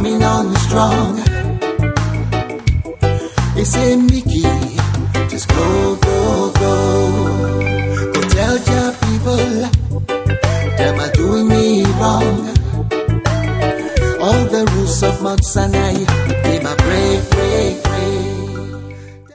coming on strong. They say, Mickey, just go, go, go. Go tell your people, them are doing me wrong. All the rules of Mount Sinai